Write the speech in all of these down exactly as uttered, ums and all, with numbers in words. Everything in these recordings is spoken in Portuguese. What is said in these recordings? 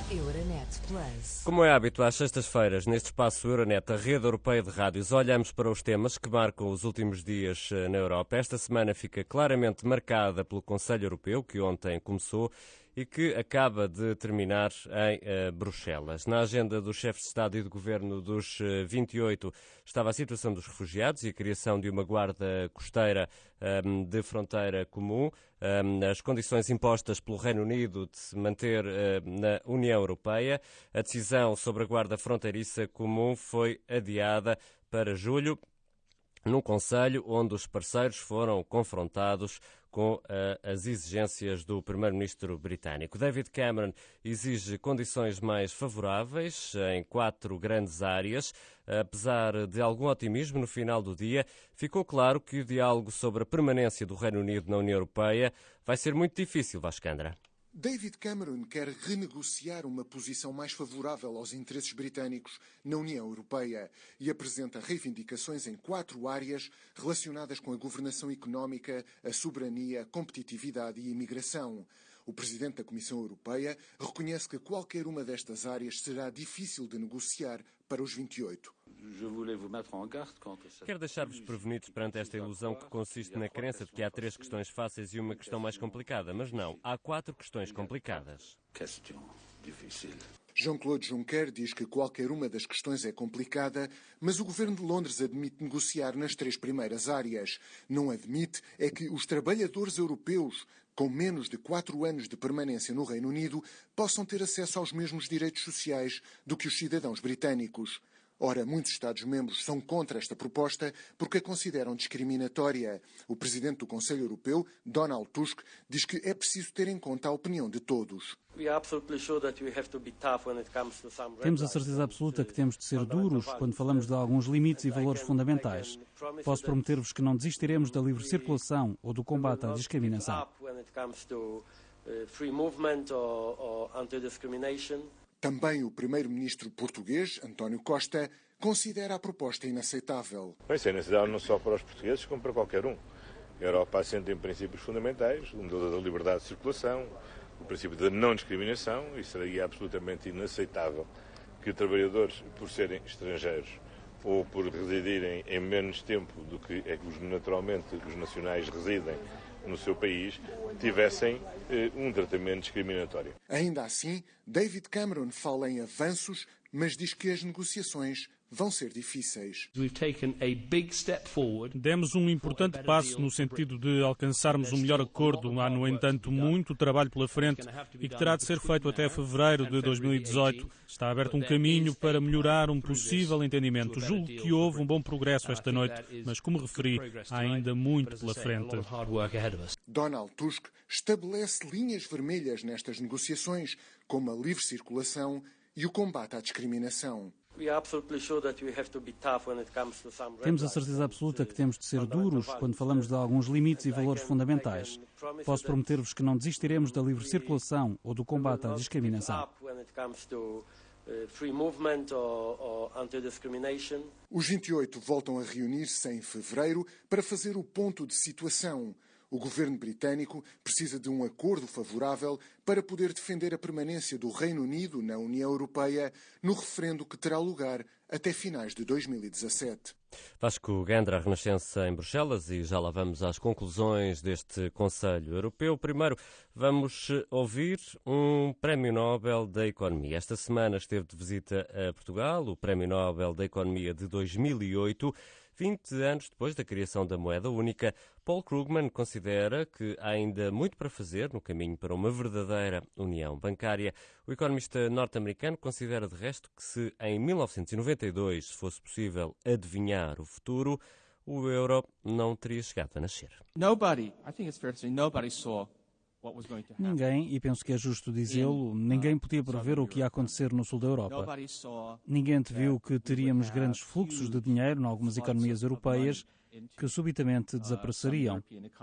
Euronet Plus. Como é hábito às sextas-feiras, neste espaço Euronet, a rede europeia de rádios, olhamos para os temas que marcam os últimos dias na Europa. Esta semana fica claramente marcada pelo Conselho Europeu, que ontem começou e que acaba de terminar em uh, Bruxelas. Na agenda dos chefes de Estado e de Governo dos uh, vinte e oito estava a situação dos refugiados e a criação de uma guarda costeira um, de fronteira comum, um, as condições impostas pelo Reino Unido de se manter uh, na União Europeia. A decisão sobre a guarda fronteiriça comum foi adiada para julho, num Conselho onde os parceiros foram confrontados com uh, as exigências do primeiro-ministro britânico. David Cameron exige condições mais favoráveis em quatro grandes áreas. Apesar de algum otimismo no final do dia, ficou claro que o diálogo sobre a permanência do Reino Unido na União Europeia vai ser muito difícil, Vascandra. David Cameron quer renegociar uma posição mais favorável aos interesses britânicos na União Europeia e apresenta reivindicações em quatro áreas relacionadas com a governação económica, a soberania, a competitividade e a imigração. O presidente da Comissão Europeia reconhece que qualquer uma destas áreas será difícil de negociar para os vinte e oito. Quero deixar-vos prevenidos perante esta ilusão que consiste na crença de que há três questões fáceis e uma questão mais complicada. Mas não, há quatro questões complicadas. Jean-Claude Juncker diz que qualquer uma das questões é complicada, mas o governo de Londres admite negociar nas três primeiras áreas. Não admite é que os trabalhadores europeus com menos de quatro anos de permanência no Reino Unido possam ter acesso aos mesmos direitos sociais do que os cidadãos britânicos. Ora, muitos Estados-membros são contra esta proposta porque a consideram discriminatória. O presidente do Conselho Europeu, Donald Tusk, diz que é preciso ter em conta a opinião de todos. Temos a certeza absoluta que temos de ser duros quando falamos de alguns limites e valores fundamentais. Posso prometer-vos que não desistiremos da livre circulação ou do combate à discriminação. Também o primeiro-ministro português, António Costa, considera a proposta inaceitável. Isso é inaceitável não só para os portugueses, como para qualquer um. A Europa assenta em princípios fundamentais, o modelo da liberdade de circulação, o princípio da não discriminação, e seria absolutamente inaceitável que trabalhadores, por serem estrangeiros ou por residirem em menos tempo do que é que os, naturalmente os nacionais residem no seu país, tivessem eh, um tratamento discriminatório. Ainda assim, David Cameron fala em avanços, mas diz que as negociações vão ser difíceis. Demos um importante passo no sentido de alcançarmos um melhor acordo. Há, no entanto, muito trabalho pela frente e que terá de ser feito até fevereiro de dois mil e dezoito. Está aberto um caminho para melhorar um possível entendimento. Julgo que houve um bom progresso esta noite, mas, como referi, há ainda muito pela frente. Donald Tusk estabelece linhas vermelhas nestas negociações, como a livre circulação e o combate à discriminação. Temos a certeza absoluta que temos de ser duros quando falamos de alguns limites e valores fundamentais. Posso prometer-vos que não desistiremos da livre circulação ou do combate à discriminação. Os vinte e oito voltam a reunir-se em fevereiro para fazer o ponto de situação. O governo britânico precisa de um acordo favorável para poder defender a permanência do Reino Unido na União Europeia no referendo que terá lugar até finais de dois mil e dezassete. Vasco Gandra, a Renascença em Bruxelas, e já lá vamos às conclusões deste Conselho Europeu. Primeiro, vamos ouvir um Prémio Nobel da Economia. Esta semana esteve de visita a Portugal, o Prémio Nobel da Economia de dois mil e oito. vinte anos depois da criação da moeda única, Paul Krugman considera que há ainda muito para fazer no caminho para uma verdadeira união bancária. O economista norte-americano considera, de resto, que se em mil novecentos e noventa e dois fosse possível adivinhar o futuro, o euro não teria chegado a nascer. Nobody, I think it's fair to say, nobody saw Ninguém, e penso que é justo dizê-lo, ninguém podia prever o que ia acontecer no sul da Europa. Ninguém anteviu que teríamos grandes fluxos de dinheiro em algumas economias europeias que subitamente desapareceriam.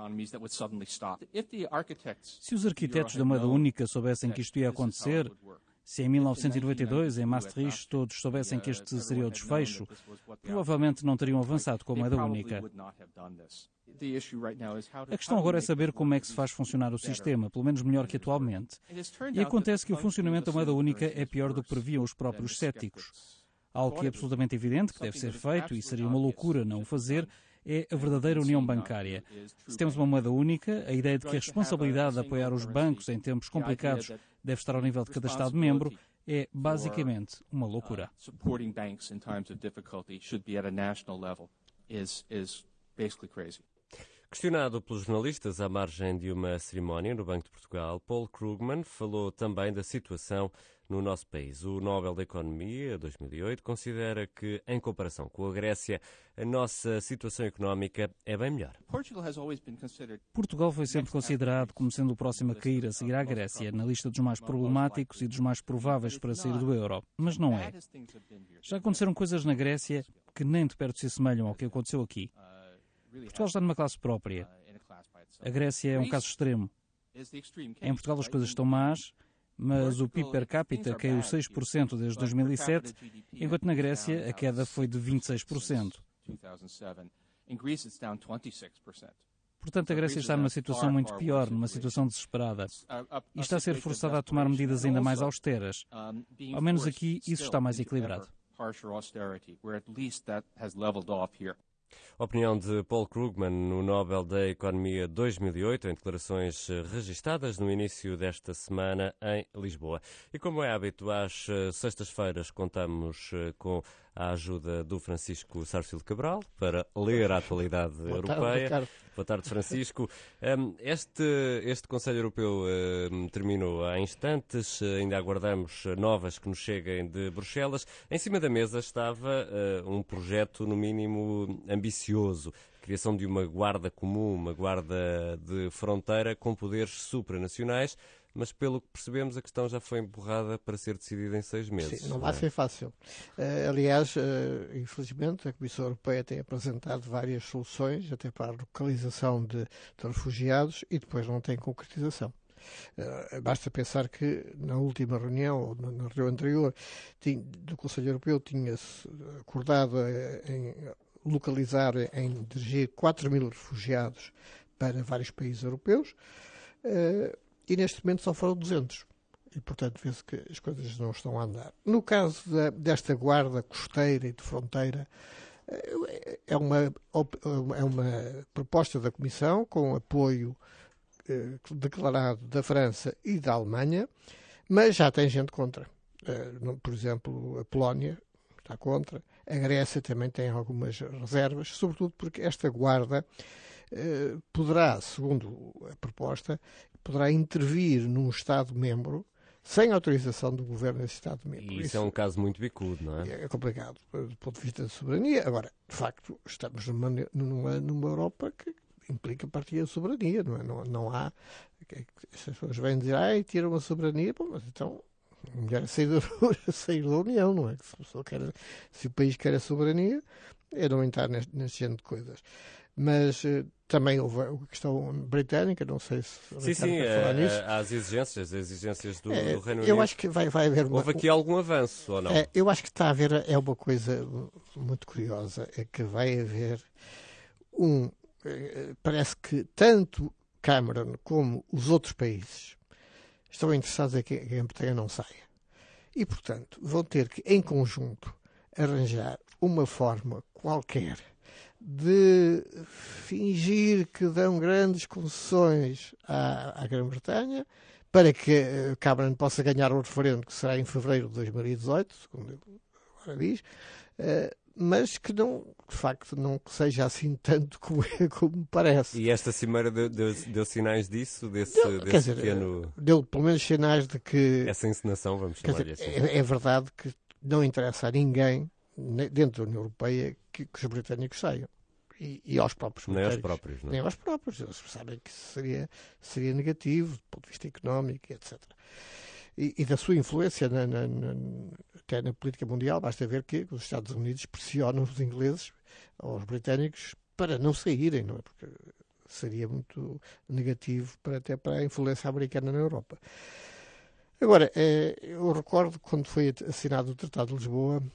Se os arquitetos da moeda única soubessem que isto ia acontecer, se em mil novecentos e noventa e dois, em Maastricht, todos soubessem que este seria o desfecho, provavelmente não teriam avançado com a moeda única. A questão agora é saber como é que se faz funcionar o sistema, pelo menos melhor que atualmente. E acontece que o funcionamento da moeda única é pior do que previam os próprios céticos. Algo que é absolutamente evidente que deve ser feito, e seria uma loucura não o fazer, é a verdadeira união bancária. Se temos uma moeda única, a ideia de que a responsabilidade de apoiar os bancos em tempos complicados deve estar ao nível de cada Estado-membro é basicamente uma loucura. Questionado pelos jornalistas à margem de uma cerimónia no Banco de Portugal, Paul Krugman falou também da situação no nosso país. O Nobel da Economia, dois mil e oito, considera que, em comparação com a Grécia, a nossa situação económica é bem melhor. Portugal foi sempre considerado como sendo o próximo a cair a seguir à Grécia, na lista dos mais problemáticos e dos mais prováveis para sair do euro. Mas não é. Já aconteceram coisas na Grécia que nem de perto se assemelham ao que aconteceu aqui. Portugal está numa classe própria. A Grécia é um caso extremo. Em Portugal as coisas estão más, mas o P I B per capita caiu seis por cento desde dois mil e sete, enquanto na Grécia a queda foi de vinte e seis por cento. Portanto, a Grécia está numa situação muito pior, numa situação desesperada. E está a ser forçada a tomar medidas ainda mais austeras. Ao menos aqui isso está mais equilibrado. A opinião de Paul Krugman no Nobel da Economia dois mil e oito, em declarações registadas no início desta semana em Lisboa. E como é hábito, às sextas-feiras contamos com a ajuda do Francisco Sarcílio Cabral para ler a atualidade Boa europeia. Tarde, Boa tarde, Francisco. Este, este Conselho Europeu terminou há instantes, ainda aguardamos novas que nos cheguem de Bruxelas. Em cima da mesa estava um projeto, no mínimo, ambicioso. Criação de uma guarda comum, uma guarda de fronteira com poderes supranacionais, mas pelo que percebemos a questão já foi empurrada para ser decidida em seis meses. Sim, não vai ser fácil. Uh, aliás, uh, infelizmente, a Comissão Europeia tem apresentado várias soluções, até para a localização de, de refugiados, e depois não tem concretização. Uh, basta pensar que na última reunião, ou na, na reunião anterior, tinha, do Conselho Europeu, tinha-se acordado em localizar, em dirigir quatro mil refugiados para vários países europeus, uh, e neste momento só foram duzentos. E, portanto, vê-se que as coisas não estão a andar. No caso da, desta guarda costeira e de fronteira, é uma, é uma proposta da Comissão com apoio eh, declarado da França e da Alemanha, mas já tem gente contra. Eh, por exemplo, a Polónia está contra, a Grécia também tem algumas reservas, sobretudo porque esta guarda eh, poderá, segundo a proposta, poderá intervir num Estado-membro sem autorização do governo desse Estado-membro. E isso, isso é um caso muito bicudo, não é? É complicado do ponto de vista da soberania. Agora, de facto, estamos numa, numa, numa Europa que implica partilha de soberania, não é? Não, não há... As pessoas vêm dizer, ah, tiram a soberania, bom, mas então melhor é sair da, sair da União, não é? Se, a pessoa quer, se o país quer a soberania, é não entrar neste, neste género de coisas. Mas uh, também houve a questão britânica, não sei se... Sim, sim, uh, as exigências, as exigências do, é, do Reino Unido. Eu acho que vai, vai haver... Uma, houve aqui algum avanço, ou não? É, eu acho que está a haver, é uma coisa muito curiosa, é que vai haver um... Parece que tanto Cameron como os outros países estão interessados em que a Grã-Bretanha não saia. E, portanto, vão ter que, em conjunto, arranjar uma forma qualquer de fingir que dão grandes concessões à, à Grã-Bretanha para que uh, Cameron possa ganhar o referendo, que será em fevereiro de dois mil e dezoito, segundo ele agora diz, uh, mas que não, de facto, não seja assim tanto como, como parece. E esta cimeira deu, deu, deu sinais disso, desse, deu, desse quer dizer, pequeno... Deu pelo menos sinais de que... Essa encenação, vamos chamar-lhe assim. É, é verdade que não interessa a ninguém, dentro da União Europeia, que, que os britânicos saiam. E, e aos próprios Nem aos próprios, não é? Nem aos próprios. Eles sabem que seria, seria negativo, do ponto de vista económico, etcétera. E, e da sua influência na, na, na, até na política mundial, basta ver que os Estados Unidos pressionam os ingleses, ou os britânicos, para não saírem, não é? Porque seria muito negativo para, até para a influência americana na Europa. Agora, eh, eu recordo quando foi assinado o Tratado de Lisboa,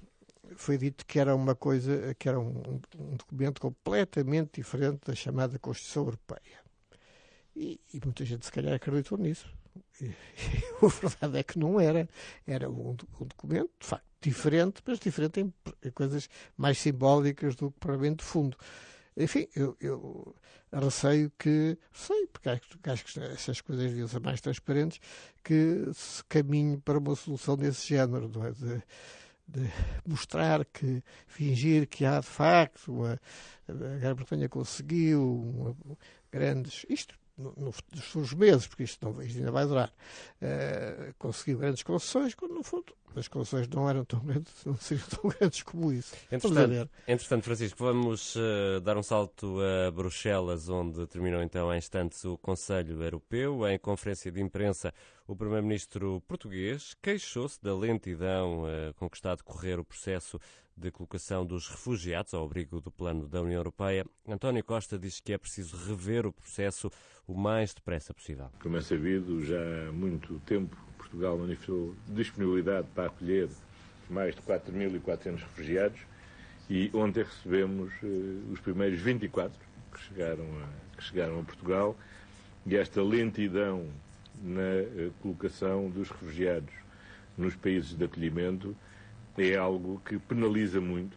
foi dito que era uma coisa, que era um, um documento completamente diferente da chamada Constituição Europeia. E, e muita gente, se calhar, acreditou nisso. E, e a verdade é que não era. Era um, um documento, de facto, diferente, mas diferente em, em coisas mais simbólicas do que propriamente de fundo. Enfim, eu, eu receio que, sei, porque acho que essas coisas deviam ser mais transparentes, que se caminhe para uma solução desse género, não é? De, de mostrar que, fingir que há de facto, uma, a Grã-Bretanha conseguiu uma, grandes, isto no, no, nos futuros meses, porque isto, não, isto ainda vai durar, uh, conseguiu grandes concessões, quando no fundo as concessões não eram tão grandes, não seriam tão grandes como isso. Entretanto, entretanto Francisco, vamos uh, dar um salto a Bruxelas, onde terminou então há instantes o Conselho Europeu. Em conferência de imprensa, o primeiro-ministro português queixou-se da lentidão uh, com que está a decorrer o processo de colocação dos refugiados ao abrigo do plano da União Europeia. António Costa diz que é preciso rever o processo o mais depressa possível. Como é sabido, já há muito tempo Portugal manifestou disponibilidade para acolher mais de quatro mil e quatrocentos refugiados e ontem recebemos uh, os primeiros vinte e quatro que chegaram a, que chegaram a Portugal, e esta lentidão na uh, colocação dos refugiados nos países de acolhimento é algo que penaliza muito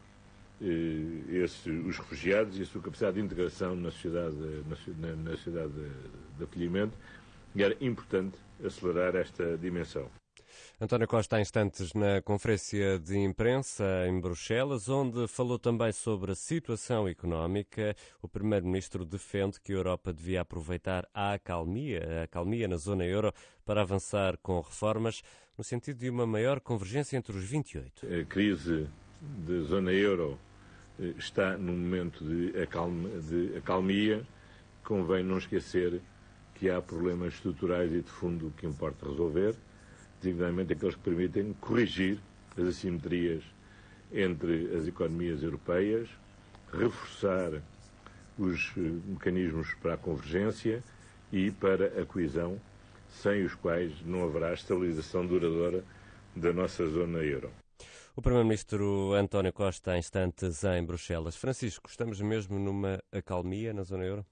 uh, esse, os refugiados e a sua capacidade de integração na sociedade, na, na sociedade de, de acolhimento, e era importante acelerar esta dimensão. António Costa há instantes na conferência de imprensa em Bruxelas, onde falou também sobre a situação económica. O primeiro-ministro defende que a Europa devia aproveitar a acalmia, a acalmia na zona euro para avançar com reformas no sentido de uma maior convergência entre os vinte e oito. A crise da zona euro está num momento de, acalma, de acalmia. Convém não esquecer que há problemas estruturais e de fundo que importa resolver, designadamente aqueles que permitem corrigir as assimetrias entre as economias europeias, reforçar os mecanismos para a convergência e para a coesão, sem os quais não haverá estabilização duradoura da nossa zona euro. O primeiro-ministro António Costa há instantes em Bruxelas. Francisco, estamos mesmo numa acalmia na zona euro?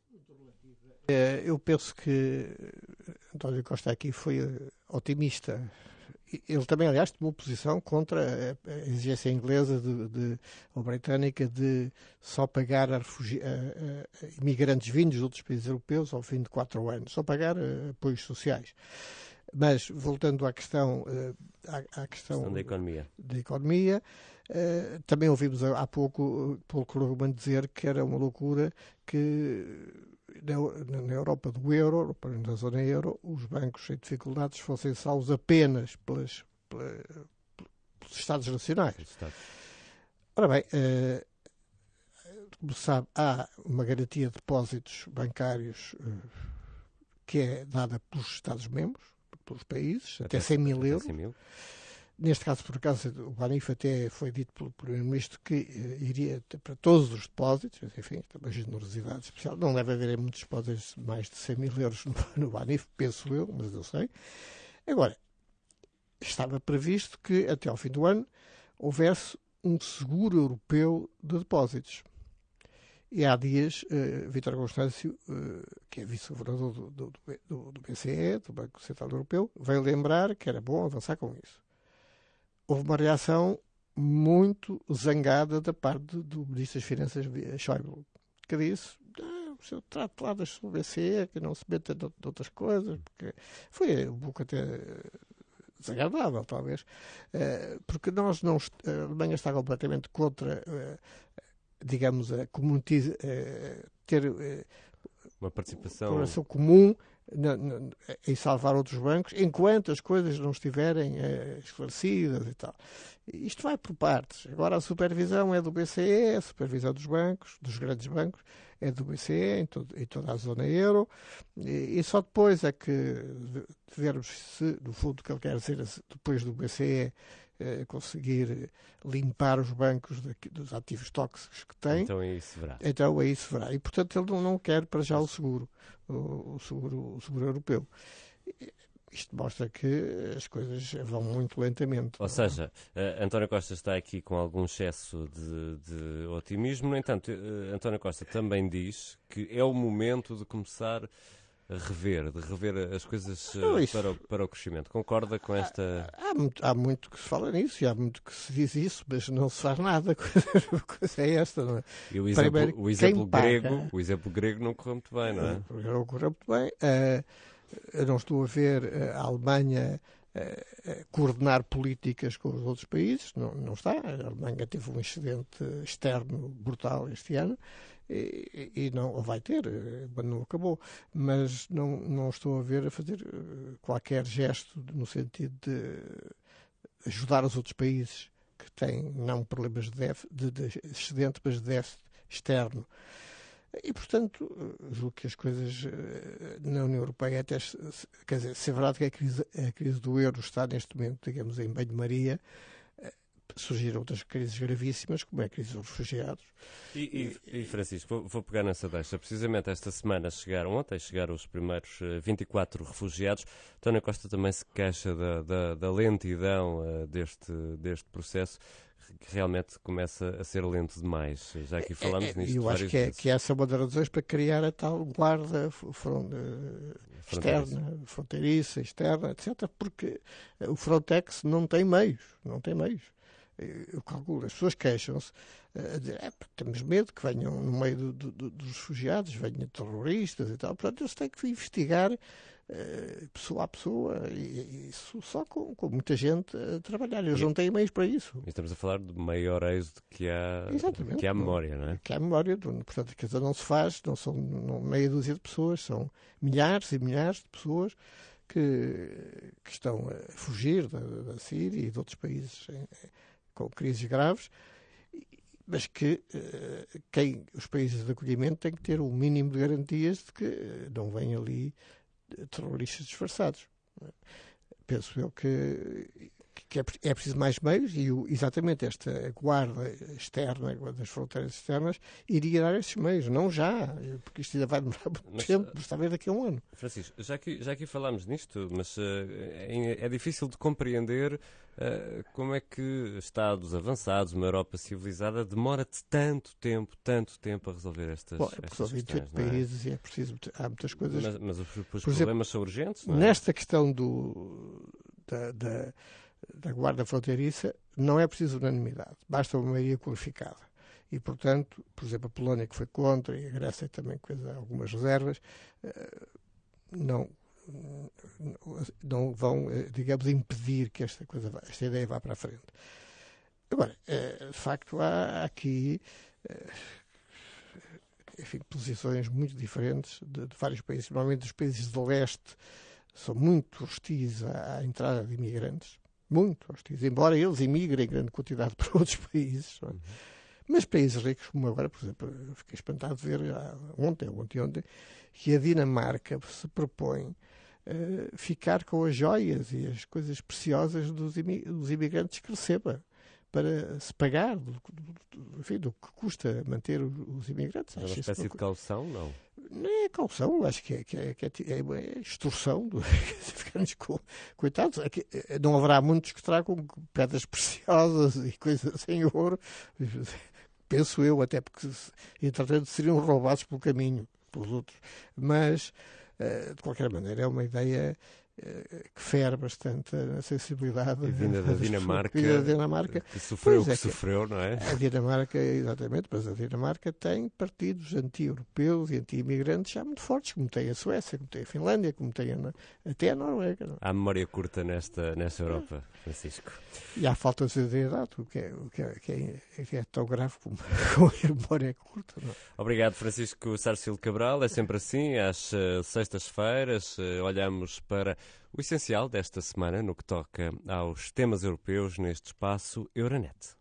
Eu penso que António Costa aqui foi otimista. Ele também, aliás, tomou posição contra a exigência inglesa de, de, ou britânica de só pagar a, refugi- a, a imigrantes vindos de outros países europeus ao fim de quatro anos, só pagar a, apoios sociais. Mas, voltando à questão, à, à questão da economia, da economia uh, também ouvimos há pouco Paulo Krugman dizer que era uma loucura que na, na Europa do euro, na zona euro, os bancos em dificuldades fossem salvos apenas pelas, pelas, pelos Estados nacionais. Estado. Ora bem, uh, como sabe, há uma garantia de depósitos bancários uh, que é dada pelos Estados-membros, pelos países, até, até cem mil euros. cem mil. Neste caso, por acaso, o Banif até foi dito pelo Primeiro-Ministro que uh, iria para todos os depósitos, enfim, uma generosidade especial. Não deve haver muitos depósitos de mais de cem mil euros no, no Banif, penso eu, mas eu sei. Agora, estava previsto que até ao fim do ano houvesse um seguro europeu de depósitos. E há dias, uh, Vítor Constâncio, uh, que é vice-governador do, do, do, do B C E, do Banco Central Europeu, veio lembrar que era bom avançar com isso. Houve uma reação muito zangada da parte do Ministro das Finanças, Schäuble, que disse: ah, o senhor trata lá das do B C E, que não se meta de outras coisas, porque foi um pouco até desagradável, talvez, uh, porque nós não, a Alemanha está completamente contra... Uh, digamos, a comunidade, uh, ter uh, uma participação uma comum na, na, em salvar outros bancos, enquanto as coisas não estiverem uh, esclarecidas e tal. Isto vai por partes. Agora a supervisão é do B C E, a supervisão dos bancos, dos grandes bancos, é do B C E em, todo, em toda a zona euro, e, e só depois é que vermos se, no fundo, o que ele quer dizer, depois do B C E conseguir limpar os bancos de, dos ativos tóxicos que tem. Então aí se verá. Então aí se verá. E, portanto, ele não, não quer para já o seguro, o, o seguro, o seguro europeu. isto mostra que as coisas vão muito lentamente. Ou seja, uh, António Costa está aqui com algum excesso de, de otimismo. No entanto, uh, António Costa também diz que é o momento de começar a rever, de rever as coisas uh, para, o, para o crescimento. Concorda com esta... Há, há, muito, há muito que se fala nisso e há muito que se diz isso, mas não se faz nada. A coisa é esta, não é? E o exemplo, Primeiro, o exemplo grego, paga, o exemplo grego não correu muito bem, não é? Não correu muito bem. Uh, Eu não estou a ver a Alemanha uh, coordenar políticas com os outros países, não, não está. A Alemanha teve um excedente externo brutal este ano e, e não vai ter, não acabou. Mas não, não estou a ver a fazer qualquer gesto no sentido de ajudar os outros países que têm não problemas de, déficit, de, de excedente, mas de déficit externo. E, portanto, julgo que as coisas na União Europeia, até, quer dizer, se é verdade que a crise, a crise do euro está neste momento, digamos, em banho-maria, surgiram outras crises gravíssimas, como é a crise dos refugiados. E, e, e Francisco, vou, vou pegar nessa deixa. Precisamente esta semana chegaram, ontem chegaram os primeiros vinte e quatro refugiados. António Costa também se queixa da, da, da lentidão uh, deste, deste processo, que realmente começa a ser lento demais. Já aqui falámos é, nisto Eu acho que, é, que essa é uma das razões para criar a tal guarda front, externa, fronteiriça, externa, etcétera, porque o Frontex não tem meios, não tem meios. Eu calculo, as pessoas queixam-se a dizer, é, temos medo que venham no meio do, do, dos refugiados, venham terroristas e tal, portanto eles têm que investigar Uh, pessoa a pessoa e isso só com, com muita gente a trabalhar. Eles e, não têm meios para isso. E estamos a falar do maior êxodo que há, que há memória, não é? Que há memória. Portanto, quer dizer, não se faz, não são não, meia dúzia de pessoas, são milhares e milhares de pessoas que, que estão a fugir da, da Síria e de outros países em, com crises graves, mas que uh, quem, os países de acolhimento têm que ter o mínimo de garantias de que não vem ali terroristas disfarçados. Penso eu que, que é, é preciso mais meios e o, exatamente esta guarda externa, das fronteiras externas, iria dar esses meios, não já, porque isto ainda vai demorar muito mas, tempo, mas talvez daqui a um ano. Francisco, já que, já que falámos nisto, mas uh, é, é difícil de compreender uh, como é que Estados avançados, uma Europa civilizada, demora-se tanto tempo, tanto tempo a resolver estas, Bom, é estas são vinte e oito questões, países e é preciso, há muitas coisas. Mas, mas os, os Por problemas exemplo, são urgentes, não é? Nesta questão do, da, da, da guarda fronteiriça, não é preciso unanimidade, basta uma maioria qualificada. E, portanto, por exemplo, a Polónia, que foi contra, e a Grécia também fez algumas reservas, não, não vão, digamos, impedir que esta, coisa, esta ideia vá para a frente. Agora, de facto, há aqui enfim, posições muito diferentes de, de vários países. Normalmente os países de leste são muito hostis à, à entrada de imigrantes, muito hostis, embora eles imigrem em grande quantidade para outros países, não é? Uhum. Mas países ricos, como agora, por exemplo, eu fiquei espantado de ver ontem, ontem, ontem, que a Dinamarca se propõe uh, ficar com as joias e as coisas preciosas dos, imi- dos imigrantes que receba, para se pagar do, do, do, enfim, do que custa manter os imigrantes. É uma espécie de caução, não? Não é caução, acho que é, que é, que é, é extorsão dos africanos, coitados. Não haverá muitos que tragam pedras preciosas e coisas em ouro, penso eu, até porque, entretanto, seriam roubados pelo caminho, pelos outros. Mas, de qualquer maneira, é uma ideia que fere bastante a sensibilidade. E vinda da Dinamarca, da Dinamarca, que sofreu o que é sofreu, não é? A Dinamarca, exatamente, mas a Dinamarca tem partidos anti-europeus e anti-imigrantes já muito fortes, como tem a Suécia, como tem a Finlândia, como tem a, até a Noruega. Não? Há memória curta nesta, nesta Europa, Francisco. E há falta de solidariedade, o que é, o que é, que é, que é tão grave como, como a memória curta. Não? Obrigado, Francisco Sarsfield Cabral. É sempre assim, às uh, sextas-feiras, uh, olhamos para o essencial desta semana no que toca aos temas europeus neste espaço Euronet.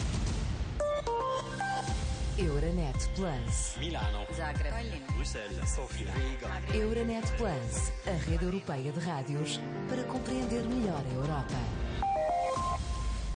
Euronet Plus. Milano. Zagreb. Bruxelas. Sofia. Riga. Euronet Plus, a rede europeia de rádios para compreender melhor a Europa.